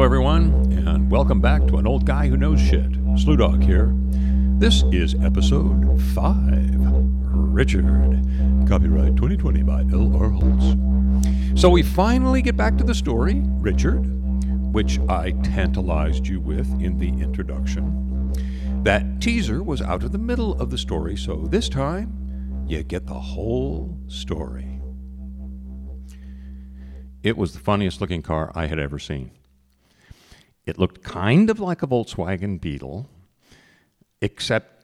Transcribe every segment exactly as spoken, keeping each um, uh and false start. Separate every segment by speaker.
Speaker 1: everyone, and welcome back to An Old Guy Who Knows Shit. Slew Dog here. This is episode five. Richard. Copyright twenty twenty by L R Holtz. So we finally get back to the story, Richard, which I tantalized you with in the introduction. That teaser was out of the middle of the story, so this time you get the whole story. It was the funniest looking car I had ever seen. It looked kind of like a Volkswagen Beetle, except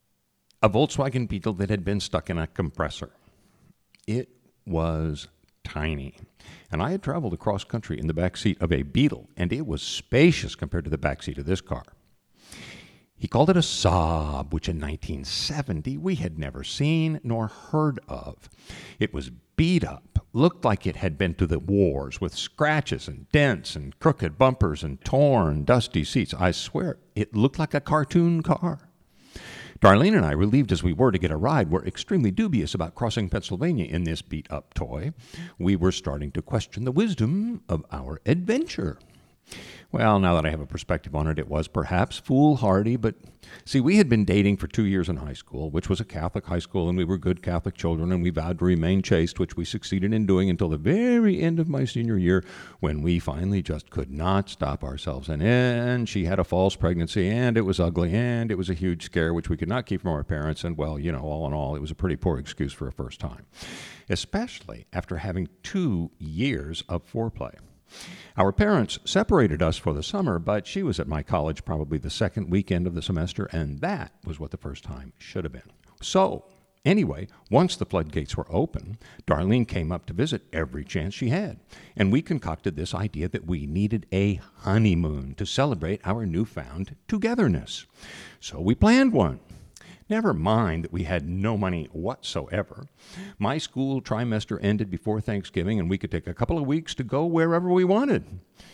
Speaker 1: a Volkswagen Beetle that had been stuck in a compressor. It was tiny. And I had traveled across country in the back seat of a Beetle, and it was spacious compared to the back seat of this car. He called it a Saab, which in nineteen seventy we had never seen nor heard of. It was beat up, looked like it had been to the wars, with scratches and dents and crooked bumpers and torn, dusty seats. I swear, it looked like a cartoon car. Darlene and I, relieved as we were to get a ride, were extremely dubious about crossing Pennsylvania in this beat-up toy. We were starting to question the wisdom of our adventure. Well, now that I have a perspective on it, it was perhaps foolhardy, but see, we had been dating for two years in high school, which was a Catholic high school, and we were good Catholic children, and we vowed to remain chaste, which we succeeded in doing until the very end of my senior year, when we finally just could not stop ourselves. And then she had a false pregnancy, and it was ugly, and it was a huge scare, which we could not keep from our parents, and well, you know, all in all, it was a pretty poor excuse for a first time, especially after having two years of foreplay. Our parents separated us for the summer, but she was at my college probably the second weekend of the semester, and that was what the first time should have been. So, anyway, once the floodgates were open, Darlene came up to visit every chance she had, and we concocted this idea that we needed a honeymoon to celebrate our newfound togetherness. So we planned one. Never mind that we had no money whatsoever. My school trimester ended before Thanksgiving, and we could take a couple of weeks to go wherever we wanted.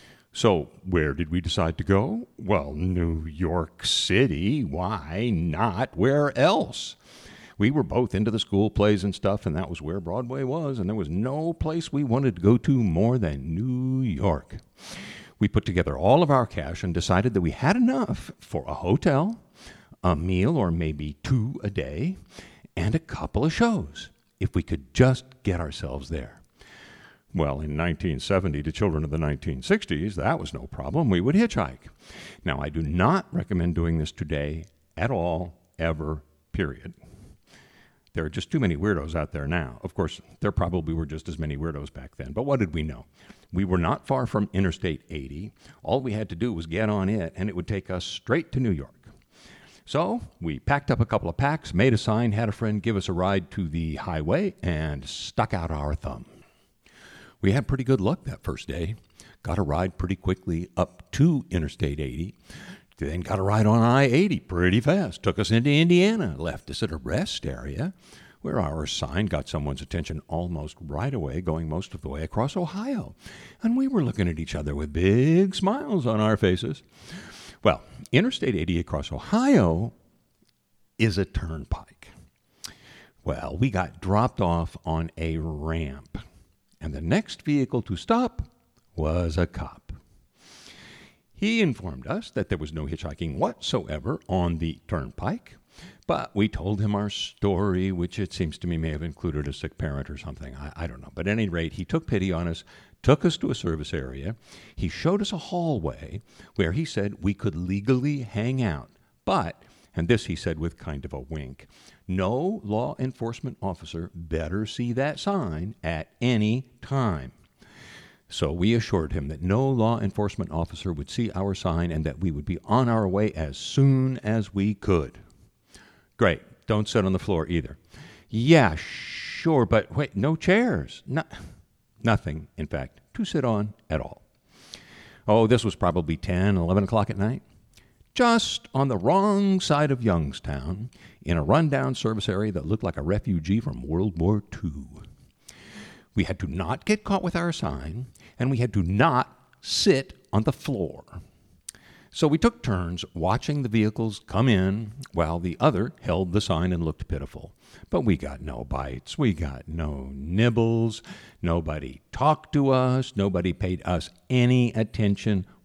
Speaker 1: So where did we decide to go? Well, New York City. Why not? Where else? We were both into the school plays and stuff, and that was where Broadway was, and there was no place we wanted to go to more than New York. We put together all of our cash and decided that we had enough for a hotel, a meal or maybe two a day, and a couple of shows, if we could just get ourselves there. Well, in nineteen seventy, to children of the nineteen sixties, that was no problem. We would hitchhike. Now, I do not recommend doing this today at all, ever, period. There are just too many weirdos out there now. Of course, there probably were just as many weirdos back then, but what did we know? We were not far from Interstate eighty. All we had to do was get on it, and it would take us straight to New York. So we packed up a couple of packs, made a sign, had a friend give us a ride to the highway, and stuck out our thumb. We had pretty good luck that first day. Got a ride pretty quickly up to Interstate eighty. Then got a ride on I eighty pretty fast. Took us into Indiana, left us at a rest area where our sign got someone's attention almost right away, going most of the way across Ohio. And we were looking at each other with big smiles on our faces. Well, Interstate eighty across Ohio is a turnpike. Well, we got dropped off on a ramp, and the next vehicle to stop was a cop. He informed us that there was no hitchhiking whatsoever on the turnpike, but we told him our story, which it seems to me may have included a sick parent or something. I, I don't know. But at any rate, he took pity on us, took us to a service area. He showed us a hallway where he said we could legally hang out. But, and this he said with kind of a wink, no law enforcement officer better see that sign at any time. So we assured him that no law enforcement officer would see our sign and that we would be on our way as soon as we could. Great. Don't sit on the floor either. Yeah, sure, but wait, no chairs. No, nothing, in fact, to sit on at all. Oh, this was probably ten, eleven o'clock at night. Just on the wrong side of Youngstown, in a rundown service area that looked like a refugee from World War Two. We had to not get caught with our sign, and we had to not sit on the floor. So we took turns watching the vehicles come in while the other held the sign and looked pitiful. But we got no bites. We got no nibbles. Nobody talked to us. Nobody paid us any attention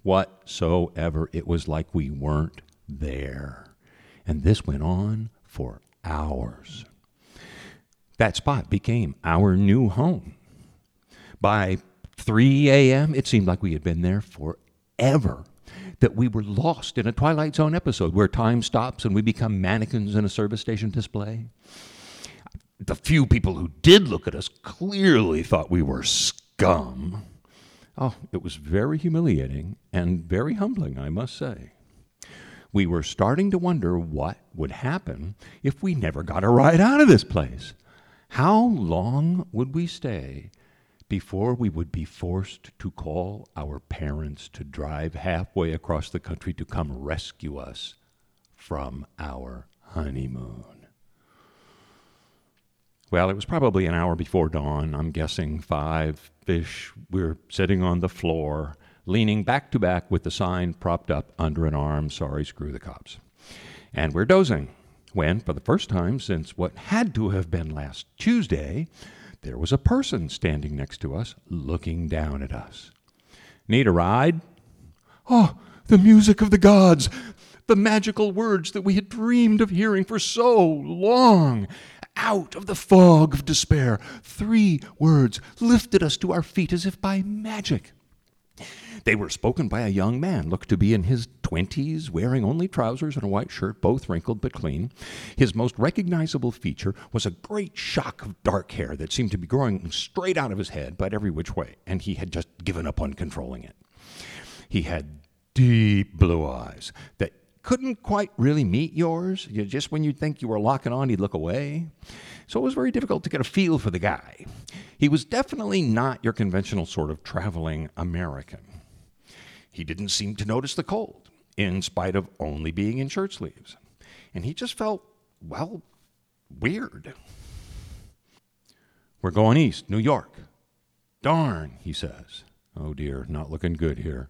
Speaker 1: whatsoever. It was like we weren't there. And this went on for hours. That spot became our new home. By three a.m., it seemed like we had been there forever, that we were lost in a Twilight Zone episode where time stops and we become mannequins in a service station display. The few people who did look at us clearly thought we were scum. Oh, it was very humiliating and very humbling, I must say. We were starting to wonder what would happen if we never got a ride out of this place. How long would we stay before we would be forced to call our parents to drive halfway across the country to come rescue us from our honeymoon? Well, it was probably an hour before dawn. I'm guessing five-ish. We're sitting on the floor, leaning back to back with the sign propped up under an arm, sorry, screw the cops. And we're dozing when, for the first time since what had to have been last Tuesday, there was a person standing next to us, looking down at us. Need a ride? Oh, the music of the gods, the magical words that we had dreamed of hearing for so long. Out of the fog of despair, three words lifted us to our feet as if by magic. They were spoken by a young man, looked to be in his twenties, wearing only trousers and a white shirt, both wrinkled but clean. His most recognizable feature was a great shock of dark hair that seemed to be growing straight out of his head, but every which way, and he had just given up on controlling it. He had deep blue eyes that couldn't quite really meet yours. You, just when you'd think you were locking on, he'd look away. So it was very difficult to get a feel for the guy. He was definitely not your conventional sort of traveling American. He didn't seem to notice the cold, in spite of only being in shirt sleeves. And he just felt, well, weird. We're going east, New York. Darn, he says. Oh dear, not looking good here.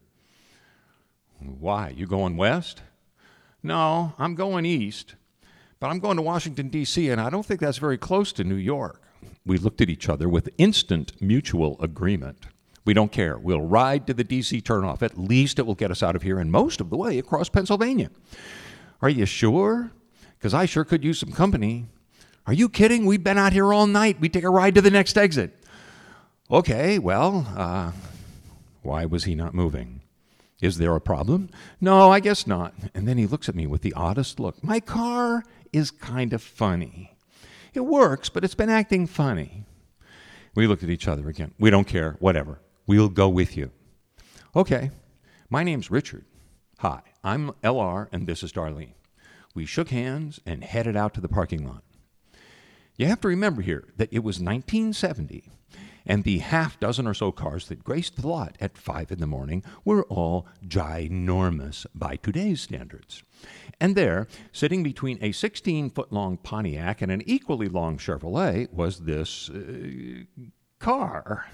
Speaker 1: Why, you going west? No, I'm going east, but I'm going to Washington, D C, and I don't think that's very close to New York. We looked at each other with instant mutual agreement. We don't care. We'll ride to the D C turnoff. At least it will get us out of here and most of the way across Pennsylvania. Are you sure? Because I sure could use some company. Are you kidding? We've been out here all night. We take a ride to the next exit. Okay, well, uh, why was he not moving? Is there a problem? No, I guess not. And then he looks at me with the oddest look. My car is kind of funny. It works, but it's been acting funny. We looked at each other again. We don't care. Whatever. We'll go with you. Okay. My name's Richard. Hi, I'm L R, and this is Darlene. We shook hands and headed out to the parking lot. You have to remember here that it was nineteen seventy, and the half dozen or so cars that graced the lot at five in the morning were all ginormous by today's standards. And there, sitting between a sixteen-foot-long Pontiac and an equally long Chevrolet, was this uh, car.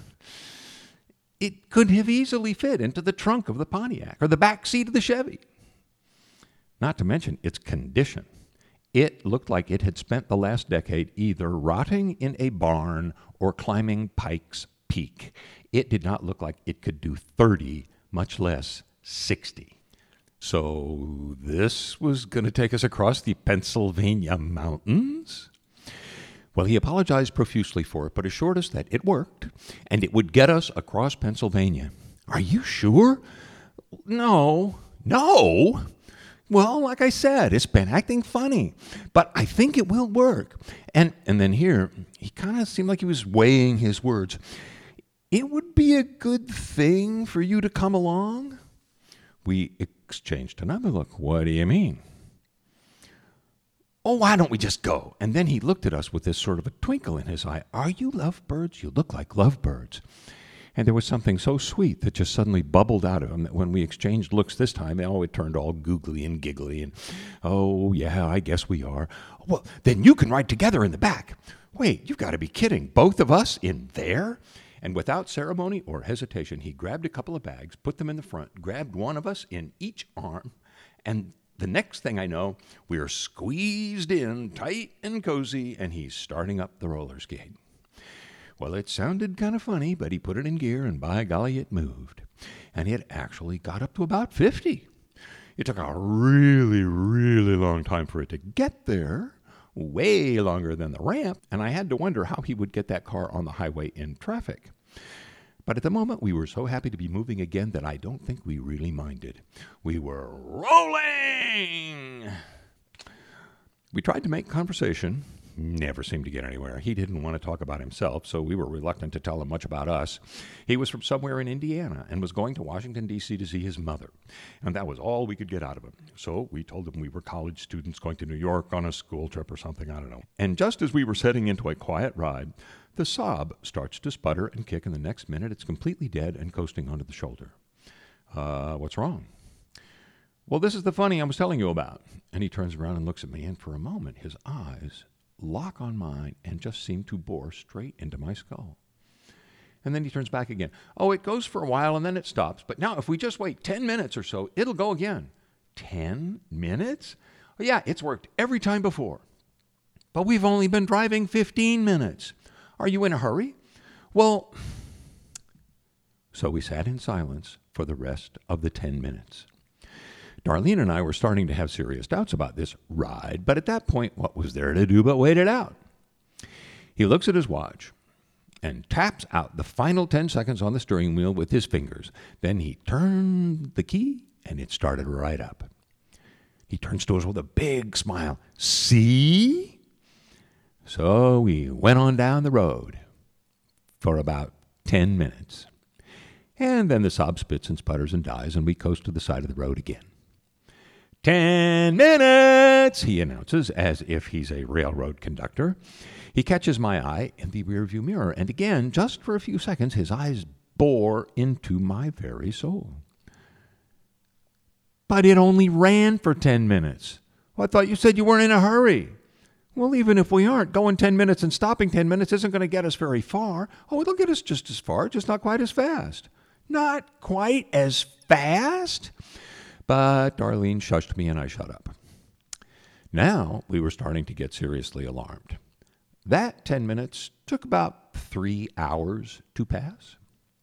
Speaker 1: It could have easily fit into the trunk of the Pontiac or the back seat of the Chevy. Not to mention its condition. It looked like it had spent the last decade either rotting in a barn or climbing Pikes Peak. It did not look like it could do thirty, much less sixty. So this was going to take us across the Pennsylvania mountains? Well, he apologized profusely for it, but assured us that it worked, and it would get us across Pennsylvania. Are you sure? No. No? Well, like I said, it's been acting funny, but I think it will work. And and then here, he kind of seemed like he was weighing his words. It would be a good thing for you to come along? We exchanged another look. What do you mean? Oh, why don't we just go? And then he looked at us with this sort of a twinkle in his eye. Are you lovebirds? You look like lovebirds. And there was something so sweet that just suddenly bubbled out of him that when we exchanged looks this time, oh, it turned all googly and giggly. And, oh, yeah, I guess we are. Well, then you can ride together in the back. Wait, you've got to be kidding. Both of us in there? And without ceremony or hesitation, he grabbed a couple of bags, put them in the front, grabbed one of us in each arm, and the next thing I know, we are squeezed in tight and cozy, and he's starting up the roller skate. Well, it sounded kind of funny, but he put it in gear, and by golly, it moved. and it actually got up to about fifty. It took a really, really long time for it to get there, way longer than the ramp, and I had to wonder how he would get that car on the highway in traffic. But at the moment, we were so happy to be moving again that I don't think we really minded. We were rolling! We tried to make conversation. Never seemed to get anywhere. He didn't want to talk about himself, so we were reluctant to tell him much about us. He was from somewhere in Indiana and was going to Washington, D C to see his mother. And that was all we could get out of him. So we told him we were college students going to New York on a school trip or something, I don't know. And just as we were setting into a quiet ride, the Saab starts to sputter and kick, and the next minute it's completely dead and coasting onto the shoulder. Uh, what's wrong? Well, this is the funny I was telling you about. And he turns around and looks at me, and for a moment his eyes lock on mine and just seem to bore straight into my skull. And then he turns back again. Oh, it goes for a while and then it stops. But now if we just wait ten minutes or so, it'll go again. ten minutes? Oh, yeah, it's worked every time before. But we've only been driving fifteen minutes. Are you in a hurry? Well, so we sat in silence for the rest of the ten minutes. Darlene and I were starting to have serious doubts about this ride, but at that point, what was there to do but wait it out? He looks at his watch and taps out the final ten seconds on the steering wheel with his fingers. Then he turned the key, and it started right up. He turns to us with a big smile. See? So we went on down the road for about ten minutes. And then the Saab spits and sputters and dies, and we coast to the side of the road again. Ten minutes, he announces, as if he's a railroad conductor. He catches my eye in the rearview mirror, and again, just for a few seconds, his eyes bore into my very soul. But it only ran for ten minutes. Well, I thought you said you weren't in a hurry. Well, even if we aren't, going ten minutes and stopping ten minutes isn't going to get us very far. Oh, it'll get us just as far, just not quite as fast. Not quite as fast? But Darlene shushed me and I shut up. Now we were starting to get seriously alarmed. That ten minutes took about three hours to pass.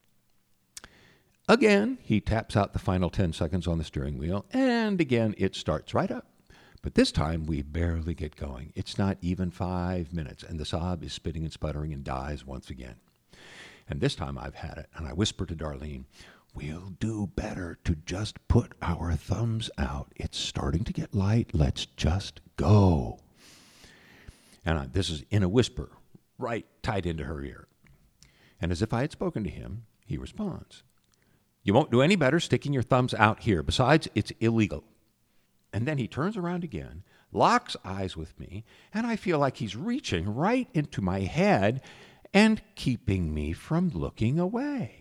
Speaker 1: Again, he taps out the final ten seconds on the steering wheel, and again it starts right up. But this time we barely get going. It's not even five minutes, and the Saab is spitting and sputtering and dies once again. And this time I've had it, and I whisper to Darlene, we'll do better to just put our thumbs out. It's starting to get light. Let's just go. And I, this is in a whisper, right tight into her ear. And as if I had spoken to him, he responds, you won't do any better sticking your thumbs out here. Besides, it's illegal. And then he turns around again, locks eyes with me, and I feel like he's reaching right into my head and keeping me from looking away.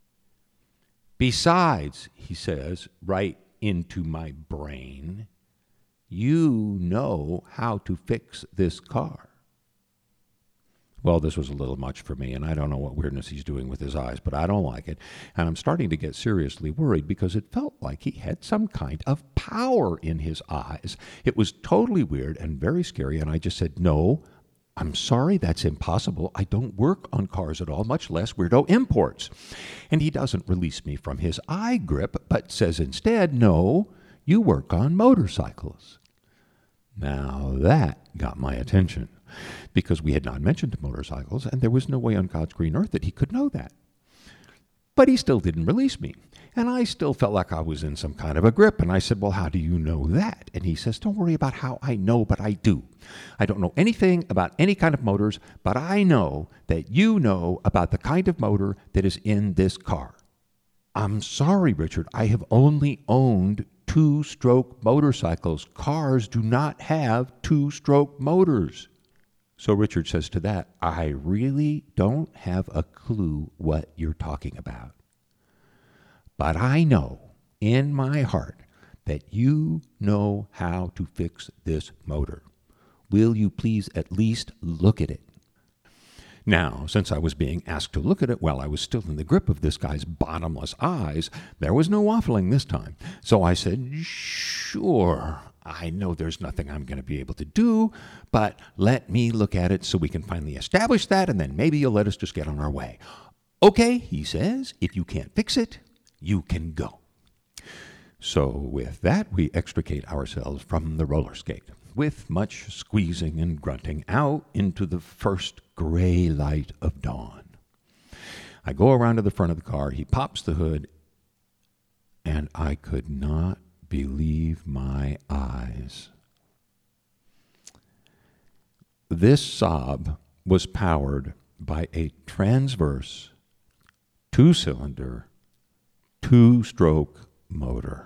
Speaker 1: Besides, he says, right into my brain, you know how to fix this car. Well, this was a little much for me, and I don't know what weirdness he's doing with his eyes, but I don't like it. And I'm starting to get seriously worried because it felt like he had some kind of power in his eyes. It was totally weird and very scary, and I just said, no, I'm sorry, that's impossible. I don't work on cars at all, much less weirdo imports. And he doesn't release me from his eye grip, but says instead, no, you work on motorcycles. Now that got my attention, because we had not mentioned motorcycles, and there was no way on God's green earth that he could know that. But he still didn't release me, and I still felt like I was in some kind of a grip, and I said, well, how do you know that? And he says, don't worry about how I know, but I do. I don't know anything about any kind of motors, but I know that you know about the kind of motor that is in this car. I'm sorry, Richard, I have only owned two-stroke motorcycles. Cars do not have two-stroke motors. So Richard says to that, I really don't have a clue what you're talking about. But I know in my heart that you know how to fix this motor. Will you please at least look at it? Now, since I was being asked to look at it while I was still in the grip of this guy's bottomless eyes, there was no waffling this time. So I said, sure, I know there's nothing I'm going to be able to do, but let me look at it so we can finally establish that, and then maybe you'll let us just get on our way. Okay, he says, if you can't fix it, You can go. So with that, we extricate ourselves from the roller skate, with much squeezing and grunting, out into the first gray light of dawn. I go around to the front of the car, he pops the hood, and I could not believe my eyes. This Saab was powered by a transverse, two-cylinder, two-stroke motor.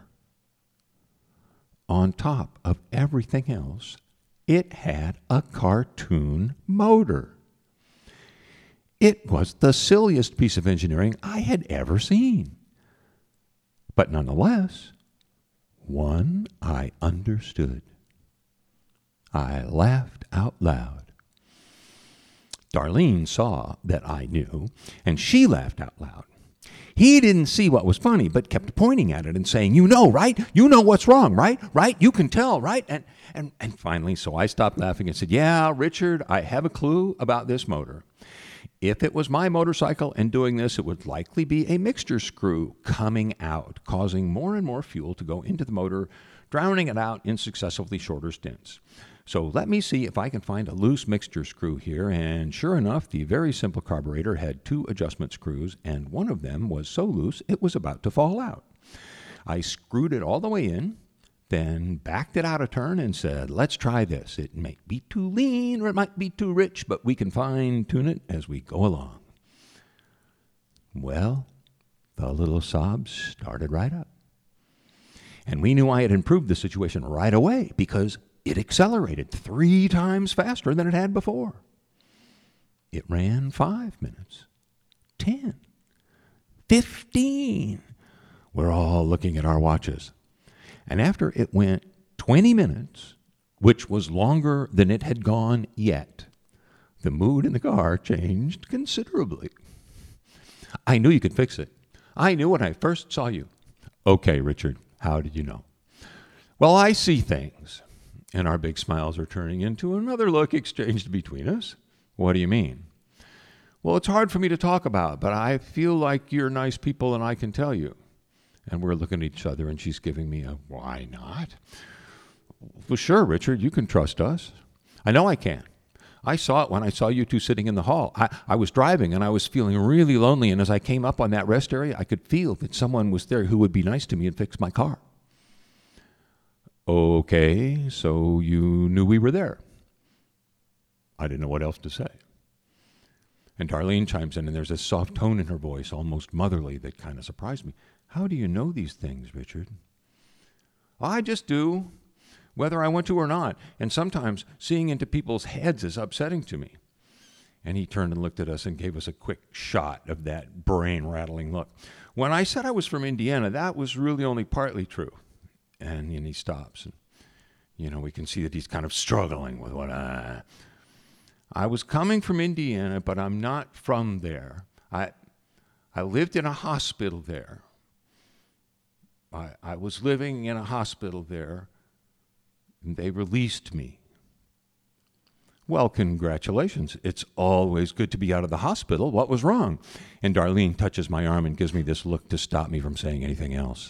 Speaker 1: On top of everything else, it had a cartoon motor. It was the silliest piece of engineering I had ever seen. But nonetheless, one I understood. I laughed out loud. Darlene saw that I knew, and she laughed out loud. He didn't see what was funny, but kept pointing at it and saying, you know, right? You know what's wrong, right? Right? You can tell, right? And, and, and finally, so I stopped laughing and said, yeah, Richard, I have a clue about this motor. If it was my motorcycle and doing this, it would likely be a mixture screw coming out, causing more and more fuel to go into the motor, drowning it out in successively shorter stints. So let me see if I can find a loose mixture screw here, and sure enough, the very simple carburetor had two adjustment screws, and one of them was so loose it was about to fall out. I screwed it all the way in, then backed it out a turn and said, let's try this. It might be too lean or it might be too rich, but we can fine-tune it as we go along. Well, the little Saab started right up. And we knew I had improved the situation right away because it accelerated three times faster than it had before. It ran five minutes, ten, fifteen. We're all looking at our watches. And after it went twenty minutes, which was longer than it had gone yet, the mood in the car changed considerably. I knew you could fix it. I knew when I first saw you. Okay, Richard, how did you know? Well, I see things. And our big smiles are turning into another look exchanged between us. What do you mean? Well, it's hard for me to talk about, but I feel like you're nice people and I can tell you. And we're looking at each other and she's giving me a, why not? Well, sure, Richard, you can trust us. I know I can. I saw it when I saw you two sitting in the hall. I, I was driving and I was feeling really lonely. And as I came up on that rest area, I could feel that someone was there who would be nice to me and fix my car. Okay, so you knew we were there. I didn't know what else to say. And Darlene chimes in, and there's a soft tone in her voice, almost motherly, that kind of surprised me. How do you know these things, Richard? I just do, whether I want to or not. And sometimes seeing into people's heads is upsetting to me. And he turned and looked at us and gave us a quick shot of that brain-rattling look. When I said I was from Indiana, that was really only partly true. And, and he stops. And, you know, we can see that he's kind of struggling with what I... I was coming from Indiana, but I'm not from there. I I lived in a hospital there. I, I was living in a hospital there, and they released me. Well, congratulations. It's always good to be out of the hospital. What was wrong? And Darlene touches my arm and gives me this look to stop me from saying anything else.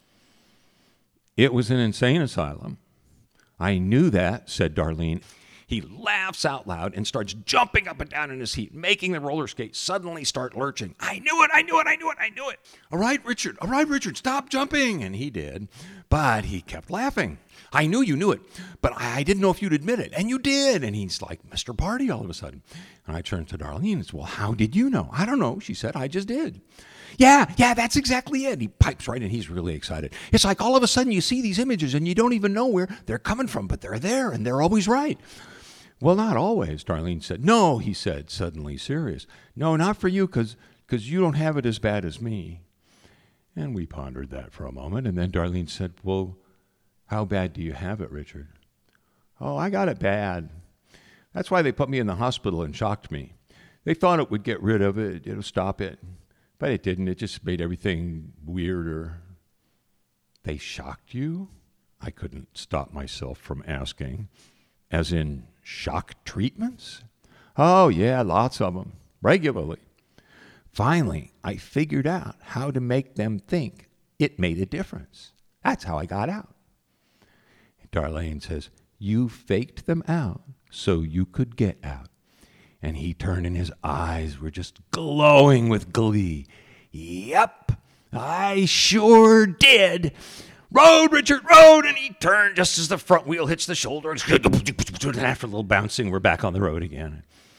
Speaker 1: It was an insane asylum. I knew that, said Darlene. He laughs out loud and starts jumping up and down in his seat, making the roller skate suddenly start lurching. I knew it, I knew it, I knew it, I knew it. All right, Richard, all right, Richard, stop jumping. And he did, but he kept laughing. I knew you knew it, but I didn't know if you'd admit it. And you did. And he's like, Mister Party all of a sudden. And I turned to Darlene and said, well, how did you know? I don't know, she said, I just did. Yeah, yeah, that's exactly it. He pipes right in. He's really excited. It's like all of a sudden you see these images and you don't even know where they're coming from, but they're there and they're always right. Well, not always, Darlene said. No, he said, suddenly serious. No, not for you, because because you don't have it as bad as me. And we pondered that for a moment, and then Darlene said, well, how bad do you have it, Richard? Oh, I got it bad. That's why they put me in the hospital and shocked me. They thought it would get rid of it, it would stop it. But it didn't. It just made everything weirder. They shocked you? I couldn't stop myself from asking. As in shock treatments? Oh, yeah, lots of them. Regularly. Finally, I figured out how to make them think it made a difference. That's how I got out. Darlene says, you faked them out so you could get out. And he turned and his eyes were just glowing with glee. Yep, I sure did. Road, Richard, road. And he turned just as the front wheel hits the shoulder. And after a little bouncing, we're back on the road again.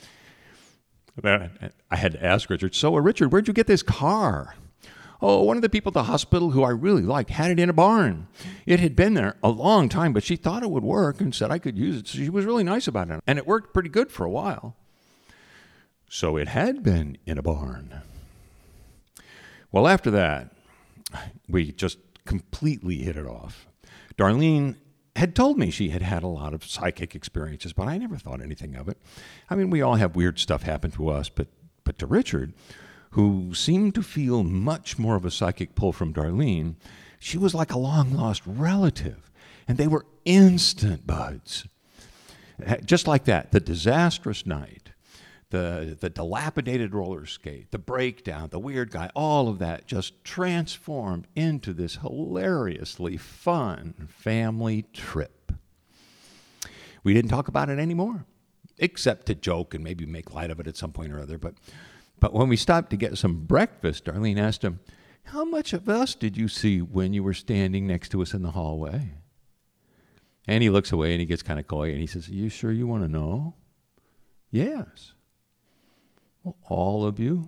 Speaker 1: I had to ask Richard, so, uh, Richard, where'd you get this car? Oh, one of the people at the hospital who I really liked had it in a barn. It had been there a long time, but she thought it would work and said I could use it. So she was really nice about it. And it worked pretty good for a while. So it had been in a barn. Well, after that, we just completely hit it off. Darlene had told me she had had a lot of psychic experiences, but I never thought anything of it. I mean, we all have weird stuff happen to us, but but to Richard, who seemed to feel much more of a psychic pull from Darlene, she was like a long-lost relative, and they were instant buds. Just like that, the disastrous night, the, the dilapidated roller skate, the breakdown, the weird guy, all of that just transformed into this hilariously fun family trip. We didn't talk about it anymore, except to joke and maybe make light of it at some point or other, but But when we stopped to get some breakfast, Darlene asked him, how much of us did you see when you were standing next to us in the hallway? And he looks away and he gets kind of coy and he says, are you sure you want to know? Yes. Well, all of you?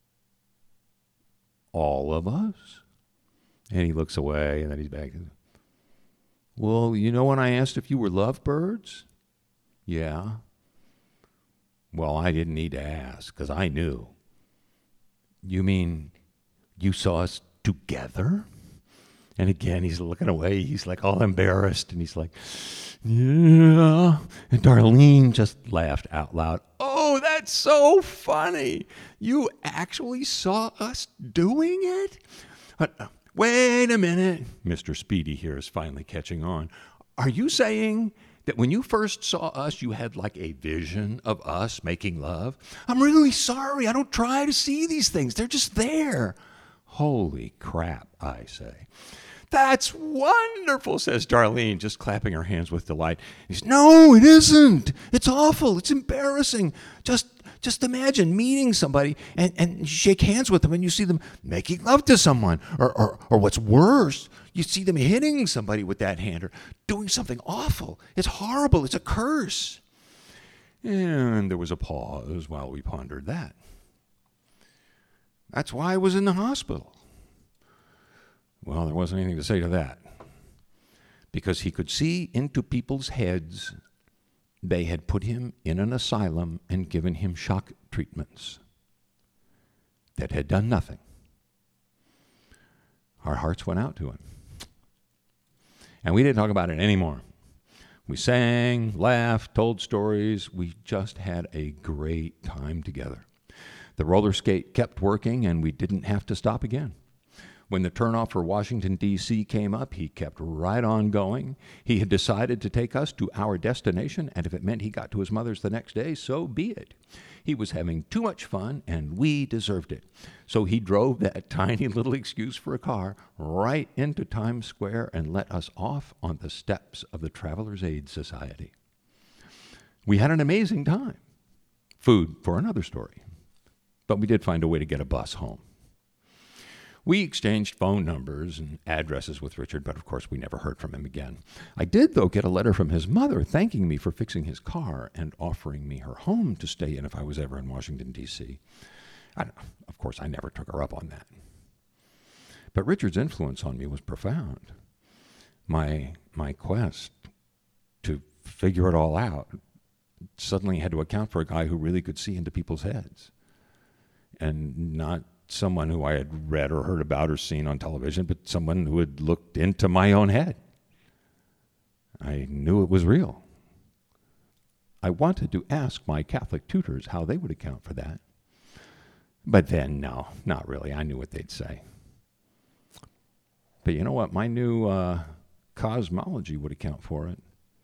Speaker 1: All of us? And he looks away and then he's back. Well, you know when I asked if you were lovebirds? Yeah. Well, I didn't need to ask, because I knew. You mean you saw us together? And again, he's looking away. He's like all embarrassed, and he's like, yeah. And Darlene just laughed out loud. Oh, that's so funny. You actually saw us doing it? But, uh, wait a minute. Mister Speedy here is finally catching on. Are you saying that when you first saw us, you had like a vision of us making love? I'm really sorry. I don't try to see these things. They're just there. Holy crap, I say. That's wonderful, says Darlene, just clapping her hands with delight. He says, no, it isn't. It's awful. It's embarrassing. Just just imagine meeting somebody and, and you shake hands with them and you see them making love to someone. Or, or, or what's worse, you see them hitting somebody with that hand or doing something awful. It's horrible. It's a curse. And there was a pause while we pondered that. That's why I was in the hospital. Well, there wasn't anything to say to that. Because he could see into people's heads. They had put him in an asylum and given him shock treatments that had done nothing. Our hearts went out to him. And we didn't talk about it anymore. We sang, laughed, told stories. We just had a great time together. The roller skate kept working, and we didn't have to stop again. When the turnoff for Washington, D C came up, he kept right on going. He had decided to take us to our destination, and if it meant he got to his mother's the next day, so be it. He was having too much fun, and we deserved it. So he drove that tiny little excuse for a car right into Times Square and let us off on the steps of the Travelers Aid Society. We had an amazing time. Food for another story. But we did find a way to get a bus home. We exchanged phone numbers and addresses with Richard, but of course we never heard from him again. I did, though, get a letter from his mother thanking me for fixing his car and offering me her home to stay in if I was ever in Washington, D C I don't know. Of course, I never took her up on that. But Richard's influence on me was profound. My, my quest to figure it all out suddenly had to account for a guy who really could see into people's heads and not someone who I had read or heard about or seen on television, but someone who had looked into my own head. I knew it was real. I wanted to ask my Catholic tutors how they would account for that. But then, no, not really. I knew what they'd say. But you know what? My new uh, cosmology would account for it.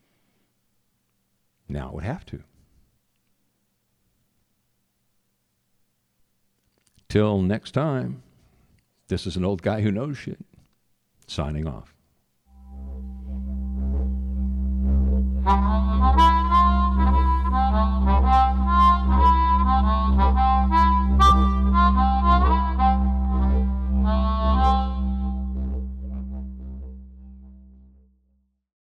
Speaker 1: Now it would have to. Till next time, this is an old guy who knows shit, signing off.